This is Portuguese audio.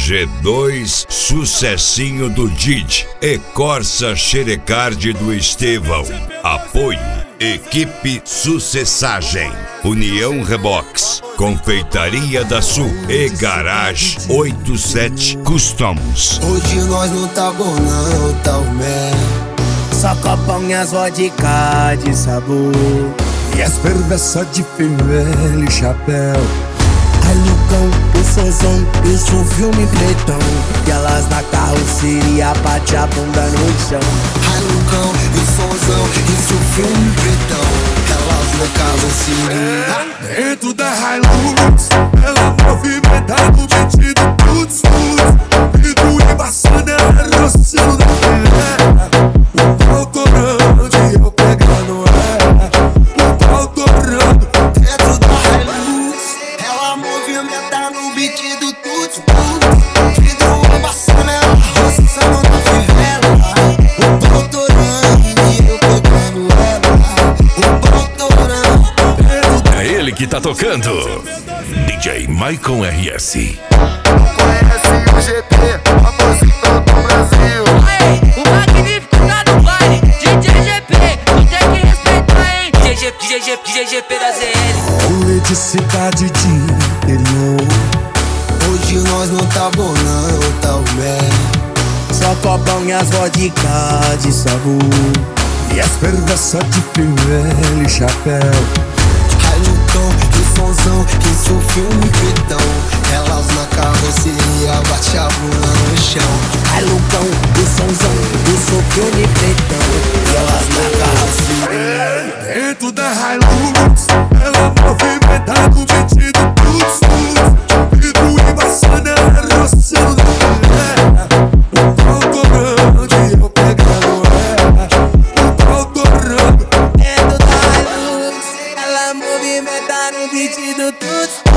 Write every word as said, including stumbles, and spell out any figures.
G dois, sucessinho do Didi e Corsa Xerecard do Estevão. Apoio Equipe Sucessagem, União Rebox, Confeitaria da Sul e Garage oitenta e sete Customs. Hoje nós não tá bom não, tá o mé. Só copão e as vodka de sabor e as perversas de fivela e chapéu. Ai Lucão, o sonzão, isso um filme pretão. E elas na carroceria bate a bunda no chão. Ai Lucão, o sonzão, isso um filme pretão. Elas na carroceria dentro da Hilux, ela movimenta no vestido tuts tuts. Vidro embaçado, ela roçando da mulher. O pau torando e eu pegando ela. O pau torando dentro da Hilux, ela movimenta no beat do tuts tuts. Vidro embaçado, ela roçando da fivela. O pau torando e eu pegando ela. O pau torando. É ele que tá tocando, D J Maicon R S. Conhece o G P, famosão do Brasil. Aê, o magnífico tá no baile, D J G P, tu tem que respeitar, hein? D J D J G P da Z L. Rolê de cidade de interior. Hoje nós não tá bom não, tá o mé. Só copão e as vodka de sabor e as perversas de fivela e chapéu. Ai Lucão, que sonzão, que isso filme pretão. Elas na carroceria bate a bunda no chão. Ai Lucão, que sonzão, isso filme pretão. Elas na carroceria dentro da Hilux, ela movimenta no vestido tuts tuts. Vidro embaçado, ela roçando da mulher. O pau torando e eu pegando ela. O pau torando dentro da Hilux, ela movimenta no beat do tuts.